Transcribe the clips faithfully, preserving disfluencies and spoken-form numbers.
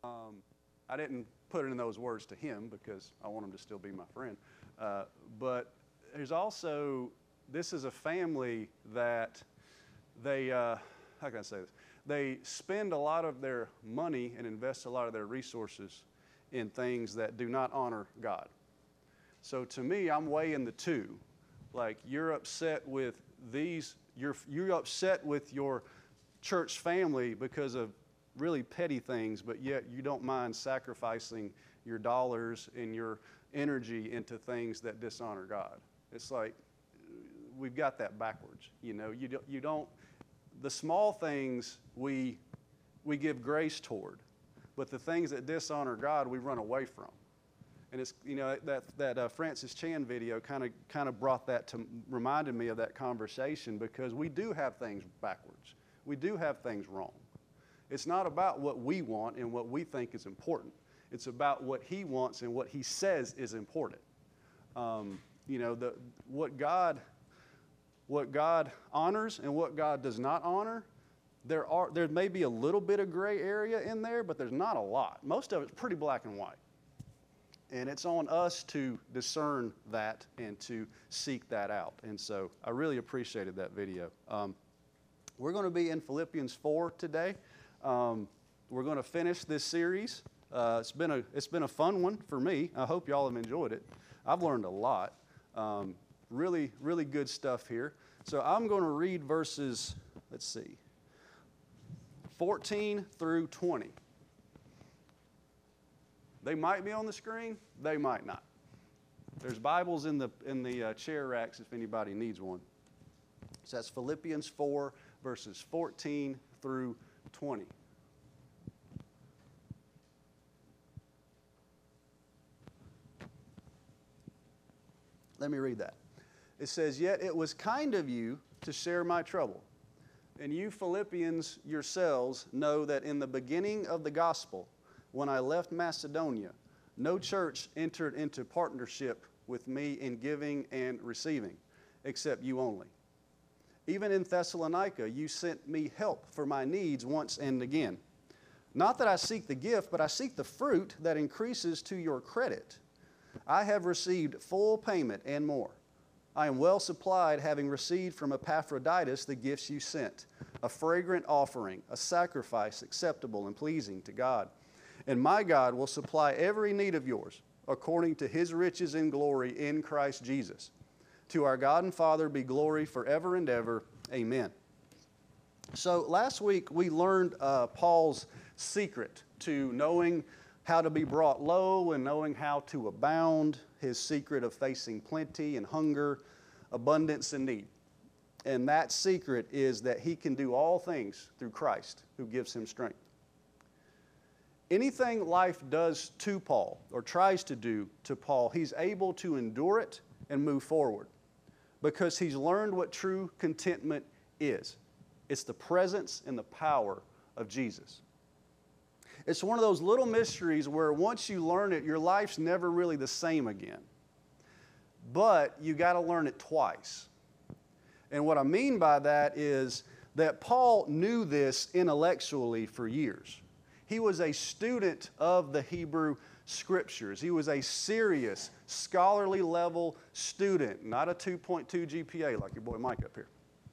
Um, I didn't put it in those words to him because I want him to still be my friend. Uh, but there's also, this is a family that they, uh, how can I say this? They spend a lot of their money and invest a lot of their resources in things that do not honor God. So to me, I'm weighing the two. Like, you're upset with these, you're, you're upset with your church family because of really petty things, but yet you don't mind sacrificing your dollars and your energy into things that dishonor God. It's like, we've got that backwards. You know, you don't, you don't the small things we, we give grace toward, but the things that dishonor God, we run away from. And it's, you know, that, that uh, Francis Chan video kind of kind of brought that to, reminded me of that conversation, because we do have things backwards. We do have things wrong. It's not about what we want and what we think is important. It's about what He wants and what He says is important. Um, you know, the, what God, what God honors and what God does not honor, there are there may be a little bit of gray area in there, but there's not a lot. Most of it's pretty black and white. And it's on us to discern that and to seek that out. And so I really appreciated that video. Um, we're going to be in Philippians four today. Um, we're going to finish this series. Uh, it's been a it's been a fun one for me. I hope y'all have enjoyed it. I've learned a lot. Um, really, really good stuff here. So I'm going to read verses, let's see, fourteen through twenty. They might be on the screen. They might not. There's Bibles in the in the uh, chair racks if anybody needs one. So that's Philippians four, verses fourteen through twenty. Let me read that. It says, "Yet it was kind of you to share my trouble. And you Philippians yourselves know that in the beginning of the gospel, when I left Macedonia, no church entered into partnership with me in giving and receiving, except you only. Even in Thessalonica, you sent me help for my needs once and again. Not that I seek the gift, but I seek the fruit that increases to your credit. I have received full payment and more. I am well supplied, having received from Epaphroditus the gifts you sent, a fragrant offering, a sacrifice acceptable and pleasing to God. And my God will supply every need of yours, according to His riches in glory in Christ Jesus. To our God and Father be glory forever and ever. Amen." So last week we learned uh, Paul's secret to knowing how to be brought low and knowing how to abound, his secret of facing plenty and hunger, abundance and need. And that secret is that he can do all things through Christ who gives him strength. Anything life does to Paul, or tries to do to Paul, he's able to endure it and move forward because he's learned what true contentment is. It's the presence and the power of Jesus. It's one of those little mysteries where once you learn it, your life's never really the same again. But you got to learn it twice. And what I mean by that is that Paul knew this intellectually for years. He was a student of the Hebrew Scriptures. He was a serious, scholarly level student, not a two point two G P A like your boy Mike up here.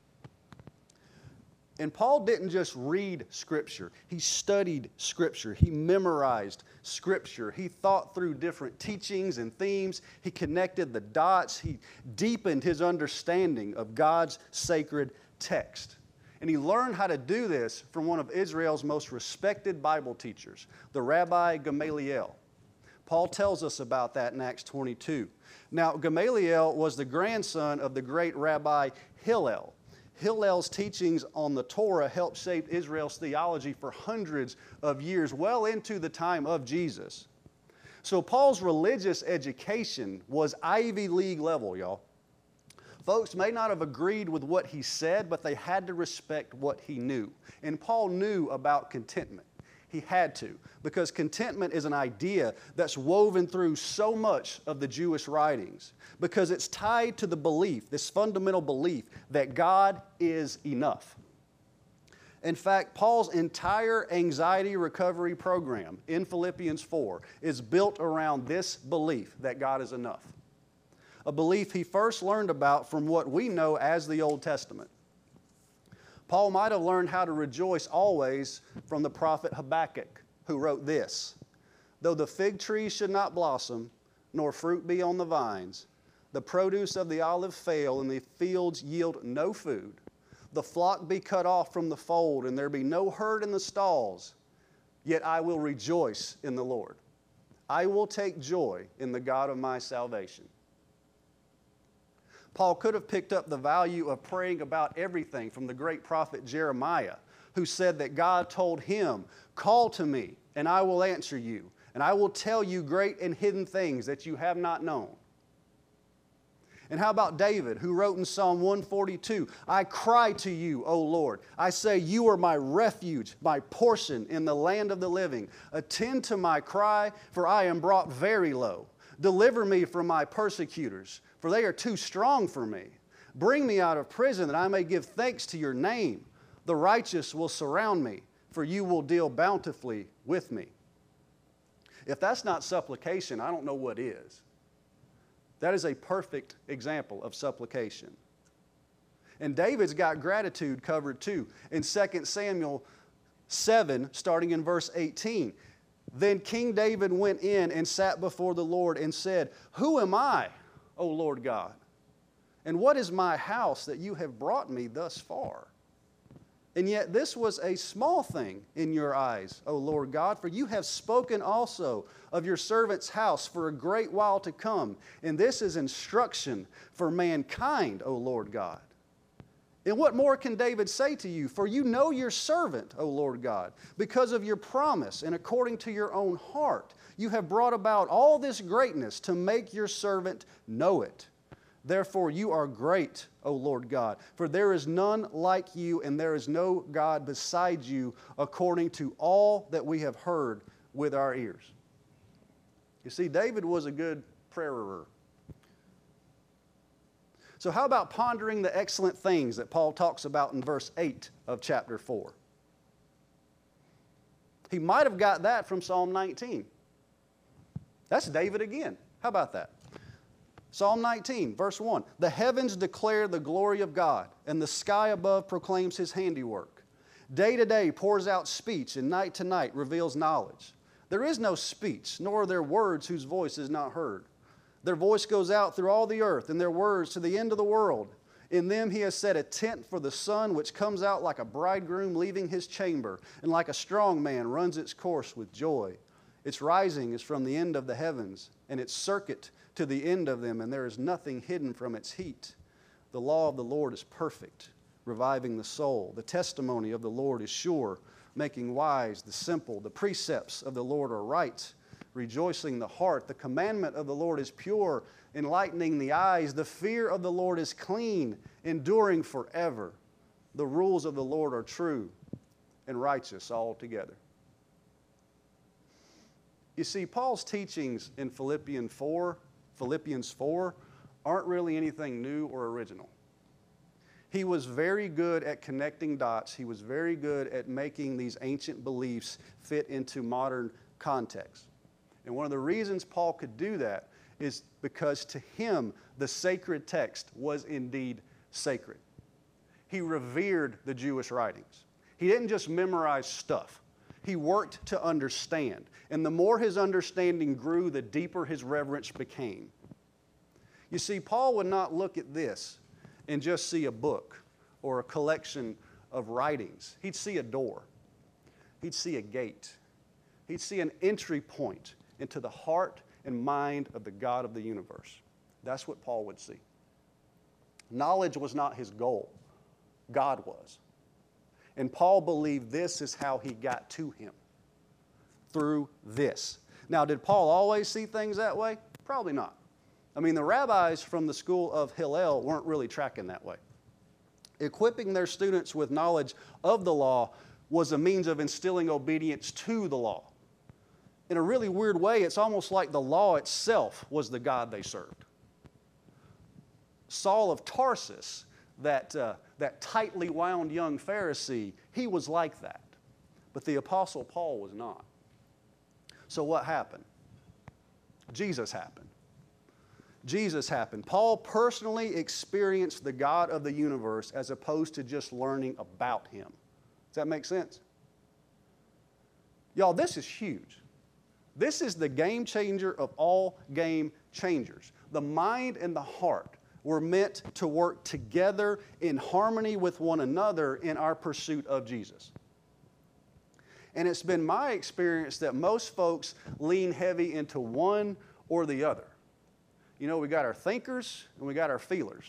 And Paul didn't just read Scripture. He studied Scripture. He memorized Scripture. He thought through different teachings and themes. He connected the dots. He deepened his understanding of God's sacred text. And he learned how to do this from one of Israel's most respected Bible teachers, the Rabbi Gamaliel. Paul tells us about that in Acts twenty-two. Now, Gamaliel was the grandson of the great Rabbi Hillel. Hillel's teachings on the Torah helped shape Israel's theology for hundreds of years, well into the time of Jesus. So Paul's religious education was Ivy League level, y'all. Folks may not have agreed with what he said, but they had to respect what he knew. And Paul knew about contentment. He had to, because contentment is an idea that's woven through so much of the Jewish writings, because it's tied to the belief, this fundamental belief, that God is enough. In fact, Paul's entire anxiety recovery program in Philippians four is built around this belief that God is enough. A belief he first learned about from what we know as the Old Testament. Paul might have learned how to rejoice always from the prophet Habakkuk, who wrote this: "Though the fig tree should not blossom, nor fruit be on the vines, the produce of the olive fail, and the fields yield no food, the flock be cut off from the fold, and there be no herd in the stalls, yet I will rejoice in the Lord. I will take joy in the God of my salvation." Paul could have picked up the value of praying about everything from the great prophet Jeremiah, who said that God told him, "Call to me, and I will answer you, and I will tell you great and hidden things that you have not known." And how about David, who wrote in Psalm one forty-two, "I cry to you, O Lord. I say, you are my refuge, my portion in the land of the living. Attend to my cry, for I am brought very low. Deliver me from my persecutors, for they are too strong for me. Bring me out of prison, that I may give thanks to your name. The righteous will surround me, for you will deal bountifully with me." If that's not supplication, I don't know what is. That is a perfect example of supplication. And David's got gratitude covered too. In Second Samuel seven, starting in verse eighteen, "Then King David went in and sat before the Lord and said, 'Who am I, O Lord God? And what is my house that you have brought me thus far? And yet this was a small thing in your eyes, O Lord God, for you have spoken also of your servant's house for a great while to come. And this is instruction for mankind, O Lord God.' And what more can David say to you? For you know your servant, O Lord God, because of your promise and according to your own heart. You have brought about all this greatness to make your servant know it. Therefore you are great, O Lord God, for there is none like you, and there is no God beside you, according to all that we have heard with our ears." You see, David was a good prayerer. So how about pondering the excellent things that Paul talks about in verse eight of chapter four? He might have got that from Psalm nineteen. That's David again. How about that? Psalm nineteen, verse one, "The heavens declare the glory of God, and the sky above proclaims His handiwork. Day to day pours out speech, and night to night reveals knowledge. There is no speech, nor are there words whose voice is not heard. Their voice goes out through all the earth, and their words to the end of the world. In them He has set a tent for the sun, which comes out like a bridegroom leaving his chamber, and like a strong man runs its course with joy. Its rising is from the end of the heavens, and its circuit to the end of them, and there is nothing hidden from its heat. The law of the Lord is perfect, reviving the soul. The testimony of the Lord is sure, making wise the simple. The precepts of the Lord are right, rejoicing the heart. The commandment of the Lord is pure, enlightening the eyes. The fear of the Lord is clean, enduring forever. The rules of the Lord are true and righteous altogether." You see, Paul's teachings in Philippians four, Philippians four aren't really anything new or original. He was very good at connecting dots. He was very good at making these ancient beliefs fit into modern context. And one of the reasons Paul could do that is because to him, the sacred text was indeed sacred. He revered the Jewish writings. He didn't just memorize stuff. He worked to understand. And the more his understanding grew, the deeper his reverence became. You see, Paul would not look at this and just see a book or a collection of writings. He'd see a door. He'd see a gate. He'd see an entry point into the heart and mind of the God of the universe. That's what Paul would see. Knowledge was not his goal. God was. And Paul believed this is how he got to him, through this. Now, did Paul always see things that way? Probably not. I mean, the rabbis from the school of Hillel weren't really tracking that way. Equipping their students with knowledge of the law was a means of instilling obedience to the law. In a really weird way, it's almost like the law itself was the God they served. Saul of Tarsus, that, uh, that tightly wound young Pharisee, he was like that. But the Apostle Paul was not. So what happened? Jesus happened. Jesus happened. Paul personally experienced the God of the universe as opposed to just learning about Him. Does that make sense? Y'all, this is huge. This is the game changer of all game changers. The mind and the heart were meant to work together in harmony with one another in our pursuit of Jesus. And it's been my experience that most folks lean heavy into one or the other. You know, we got our thinkers and we got our feelers.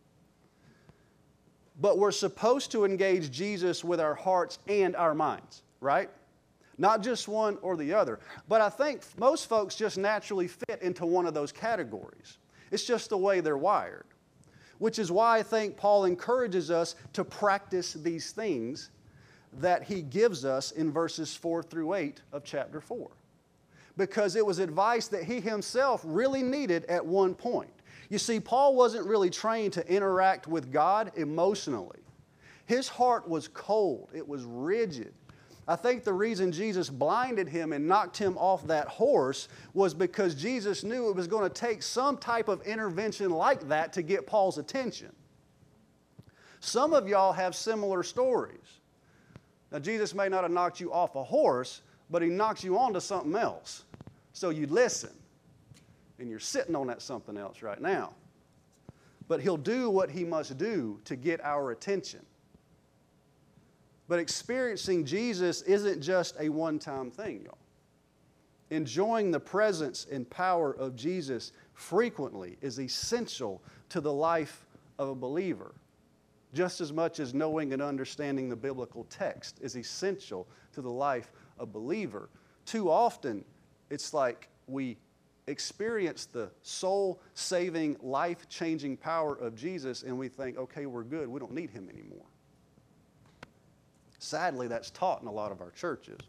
But we're supposed to engage Jesus with our hearts and our minds, right? Not just one or the other. But I think most folks just naturally fit into one of those categories. It's just the way they're wired. Which is why I think Paul encourages us to practice these things that he gives us in verses four through eight of chapter four. Because it was advice that he himself really needed at one point. You see, Paul wasn't really trained to interact with God emotionally. His heart was cold. It was rigid. I think the reason Jesus blinded him and knocked him off that horse was because Jesus knew it was going to take some type of intervention like that to get Paul's attention. Some of y'all have similar stories. Now, Jesus may not have knocked you off a horse, but He knocks you onto something else. So you listen, and you're sitting on that something else right now. But He'll do what He must do to get our attention. But experiencing Jesus isn't just a one-time thing, y'all. Enjoying the presence and power of Jesus frequently is essential to the life of a believer, just as much as knowing and understanding the biblical text is essential to the life of a believer. Too often, it's like we experience the soul-saving, life-changing power of Jesus and we think, okay, we're good, we don't need Him anymore. Sadly, that's taught in a lot of our churches.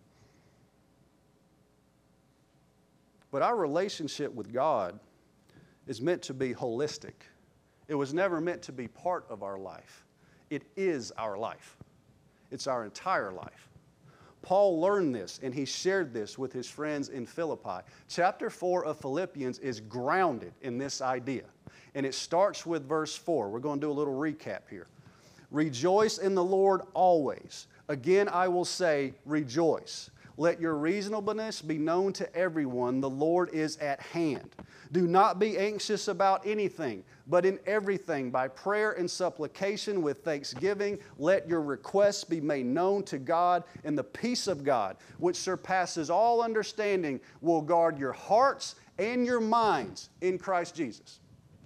But our relationship with God is meant to be holistic. It was never meant to be part of our life. It is our life. It's our entire life. Paul learned this, and he shared this with his friends in Philippi. Chapter four of Philippians is grounded in this idea. And it starts with verse four. We're going to do a little recap here. Rejoice in the Lord always. Again, I will say, rejoice. Let your reasonableness be known to everyone. The Lord is at hand. Do not be anxious about anything, but in everything, by prayer and supplication with thanksgiving, let your requests be made known to God, and the peace of God, which surpasses all understanding, will guard your hearts and your minds in Christ Jesus.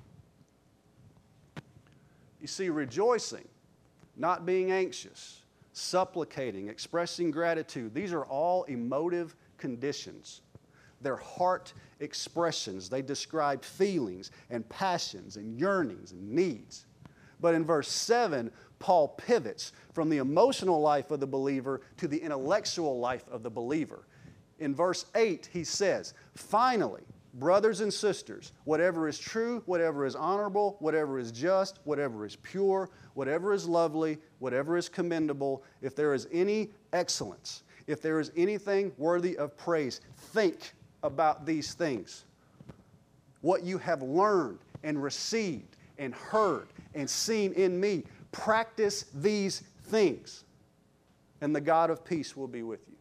You see, rejoicing, not being anxious, supplicating, expressing gratitude, these are all emotive conditions. They're heart expressions. They describe feelings and passions and yearnings and needs. But in verse seven, Paul pivots from the emotional life of the believer to the intellectual life of the believer. In verse eight, he says, finally, brothers and sisters, whatever is true, whatever is honorable, whatever is just, whatever is pure, whatever is lovely, whatever is commendable, if there is any excellence, if there is anything worthy of praise, think about these things. What you have learned and received and heard and seen in me, practice these things, and the God of peace will be with you.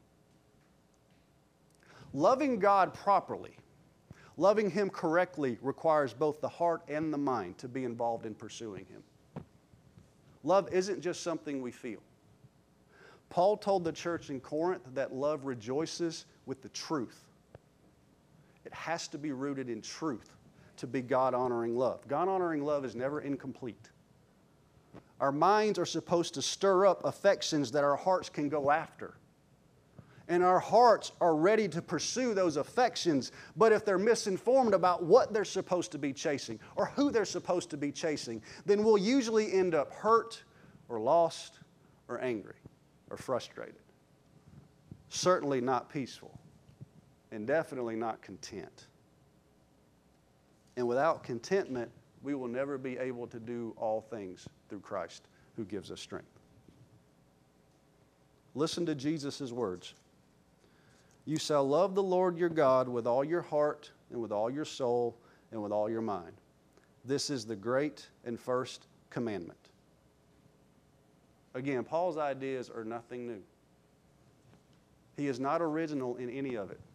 Loving God properly, loving Him correctly, requires both the heart and the mind to be involved in pursuing Him. Love isn't just something we feel. Paul told the church in Corinth that love rejoices with the truth. It has to be rooted in truth to be God-honoring love. God-honoring love is never incomplete. Our minds are supposed to stir up affections that our hearts can go after. And our hearts are ready to pursue those affections, but if they're misinformed about what they're supposed to be chasing or who they're supposed to be chasing, then we'll usually end up hurt or lost or angry or frustrated. Certainly not peaceful, and definitely not content. And without contentment, we will never be able to do all things through Christ who gives us strength. Listen to Jesus' words. You shall love the Lord your God with all your heart and with all your soul and with all your mind. This is the great and first commandment. Again, Paul's ideas are nothing new. He is not original in any of it.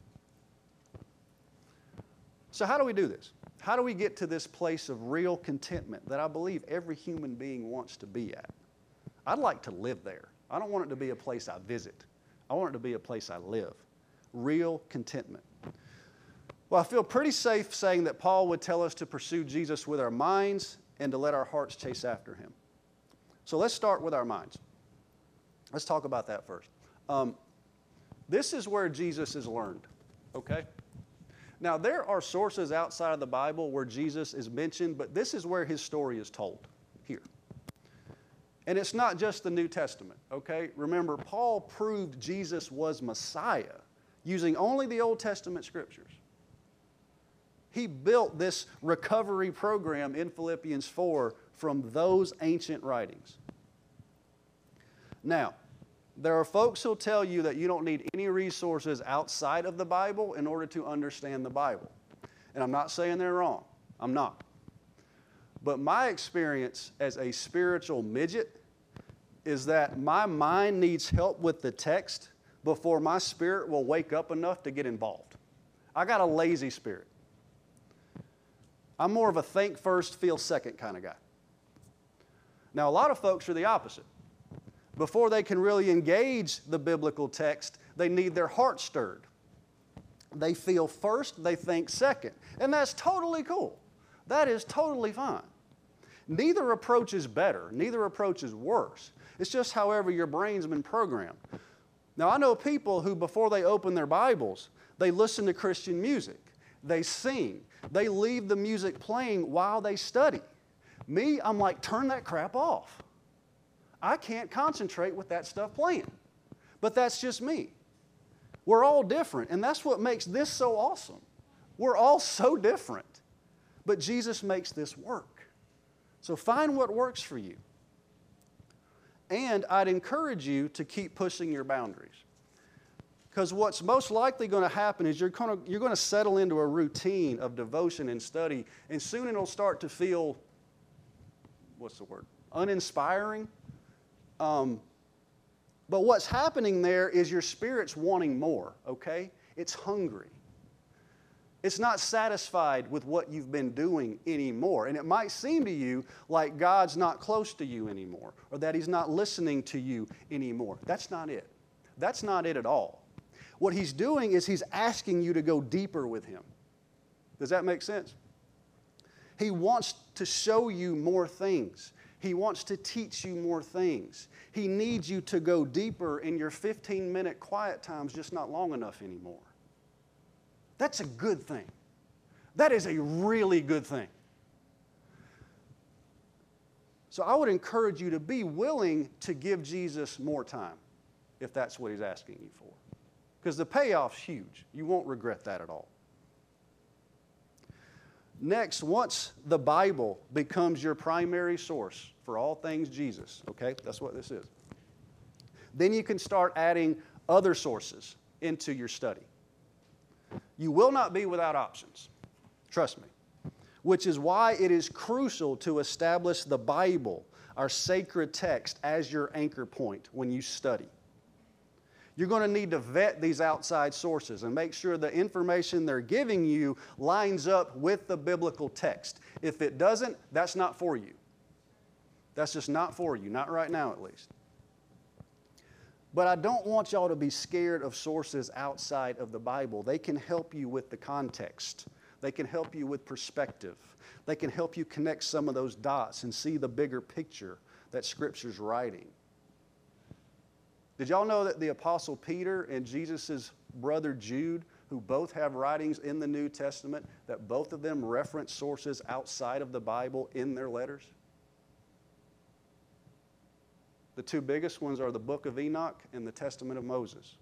So how do we do this? How do we get to this place of real contentment that I believe every human being wants to be at? I'd like to live there. I don't want it to be a place I visit. I want it to be a place I live. Real contentment. Well, I feel pretty safe saying that Paul would tell us to pursue Jesus with our minds and to let our hearts chase after him. So let's start with our minds. Let's talk about that first. Um, this is where Jesus is learned, okay? Now, there are sources outside of the Bible where Jesus is mentioned, but this is where his story is told, here. And it's not just the New Testament, okay? Remember, Paul proved Jesus was Messiah using only the Old Testament scriptures. He built this recovery program in Philippians four from those ancient writings. Now, there are folks who'll tell you that you don't need any resources outside of the Bible in order to understand the Bible. And I'm not saying they're wrong. I'm not. But my experience as a spiritual midget is that my mind needs help with the text before my spirit will wake up enough to get involved. I got a lazy spirit. I'm more of a think first, feel second kind of guy. Now, a lot of folks are the opposite. Before they can really engage the biblical text, they need their heart stirred. They feel first, they think second. And that's totally cool. That is totally fine. Neither approach is better. Neither approach is worse. It's just however your brain's been programmed. Now, I know people who, before they open their Bibles, they listen to Christian music. They sing. They leave the music playing while they study. Me, I'm like, turn that crap off. I can't concentrate with that stuff playing. But that's just me. We're all different, and that's what makes this so awesome. We're all so different. But Jesus makes this work. So find what works for you. And I'd encourage you to keep pushing your boundaries. Because what's most likely going to happen is you're going to, you're going to settle into a routine of devotion and study, and soon it'll start to feel, what's the word, uninspiring. Um, but what's happening there is your spirit's wanting more, okay? It's hungry. It's not satisfied with what you've been doing anymore. And it might seem to you like God's not close to you anymore, or that He's not listening to you anymore. That's not it. That's not it at all. What He's doing is He's asking you to go deeper with Him. Does that make sense? He wants to show you more things. He wants to teach you more things. He needs you to go deeper, in your fifteen minute quiet time's just not long enough anymore. That's a good thing. That is a really good thing. So I would encourage you to be willing to give Jesus more time if that's what He's asking you for. Because the payoff's huge. You won't regret that at all. Next, once the Bible becomes your primary source for all things Jesus, okay, that's what this is, then you can start adding other sources into your study. You will not be without options. Trust me. Which is why it is crucial to establish the Bible, our sacred text, as your anchor point when you study. You're going to need to vet these outside sources and make sure the information they're giving you lines up with the biblical text. If it doesn't, that's not for you. That's just not for you, not right now at least. But I don't want y'all to be scared of sources outside of the Bible. They can help you with the context. They can help you with perspective. They can help you connect some of those dots and see the bigger picture that Scripture's writing. Did y'all know that the Apostle Peter and Jesus' brother Jude, who both have writings in the New Testament, that both of them reference sources outside of the Bible in their letters? The two biggest ones are the Book of Enoch and the Testament of Moses.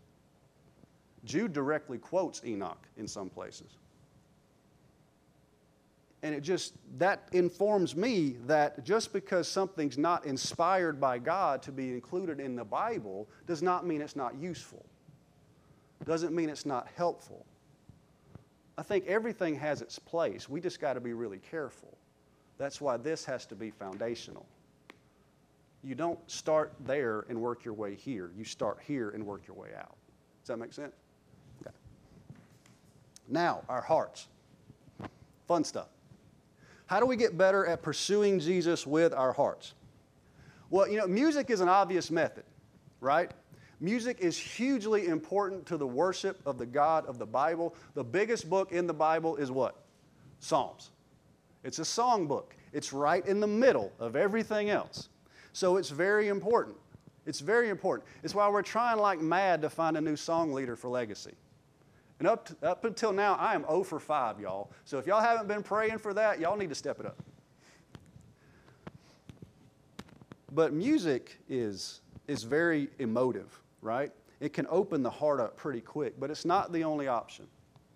Jude directly quotes Enoch in some places. And it just, that informs me that just because something's not inspired by God to be included in the Bible does not mean it's not useful. Doesn't mean it's not helpful. I think everything has its place. We just got to be really careful. That's why this has to be foundational. You don't start there and work your way here. You start here and work your way out. Does that make sense? Okay. Now, our hearts. Fun stuff. How do we get better at pursuing Jesus with our hearts? Well, you know, music is an obvious method, right? Music is hugely important to the worship of the God of the Bible. The biggest book in the Bible is what? Psalms. It's a song book. It's right in the middle of everything else. So it's very important. It's very important. It's why we're trying like mad to find a new song leader for Legacy. And up, to, up until now, I am zero for five, y'all. So if y'all haven't been praying for that, y'all need to step it up. But music is, is very emotive, right? It can open the heart up pretty quick, but it's not the only option.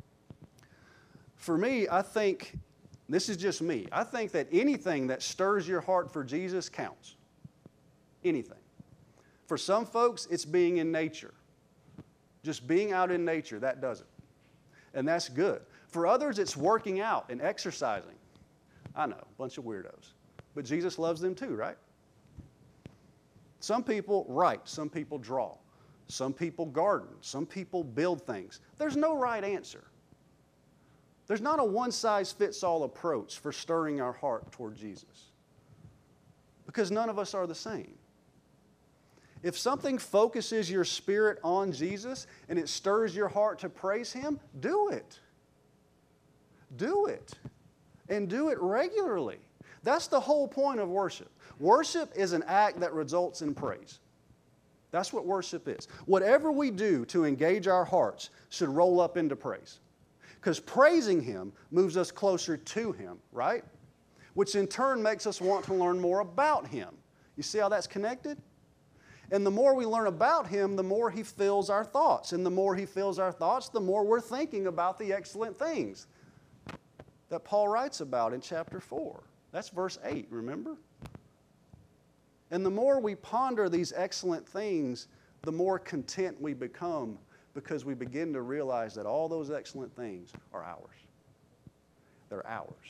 For me, I think, this is just me, I think that anything that stirs your heart for Jesus counts. Anything. For some folks, it's being in nature. Just being out in nature, that does it. And that's good. For others, it's working out and exercising. I know, a bunch of weirdos. But Jesus loves them too, right? Some people write, some people draw, some people garden, some people build things. There's no right answer. There's not a one-size-fits-all approach for stirring our heart toward Jesus. Because none of us are the same. If something focuses your spirit on Jesus and it stirs your heart to praise Him, do it. Do it. And do it regularly. That's the whole point of worship. Worship is an act that results in praise. That's what worship is. Whatever we do to engage our hearts should roll up into praise. Because praising Him moves us closer to Him, right? Which in turn makes us want to learn more about Him. You see how that's connected? And the more we learn about Him, the more He fills our thoughts. And the more He fills our thoughts, the more we're thinking about the excellent things that Paul writes about in chapter four. That's verse eight, remember? And the more we ponder these excellent things, the more content we become because we begin to realize that all those excellent things are ours. They're ours.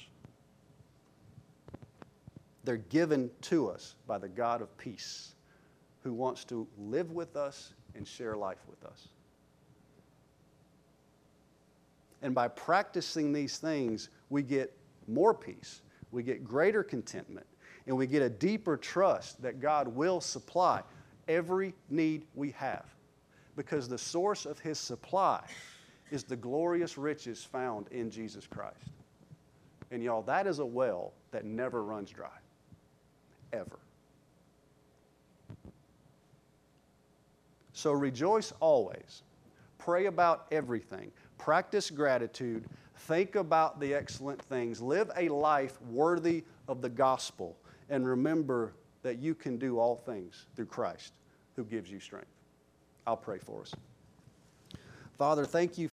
They're given to us by the God of peace, who wants to live with us and share life with us. And by practicing these things, we get more peace, we get greater contentment, and we get a deeper trust that God will supply every need we have. Because the source of His supply is the glorious riches found in Jesus Christ. And y'all, that is a well that never runs dry. Ever. So rejoice always. Pray about everything. Practice gratitude. Think about the excellent things. Live a life worthy of the gospel. And remember that you can do all things through Christ who gives you strength. I'll pray for us. Father, thank you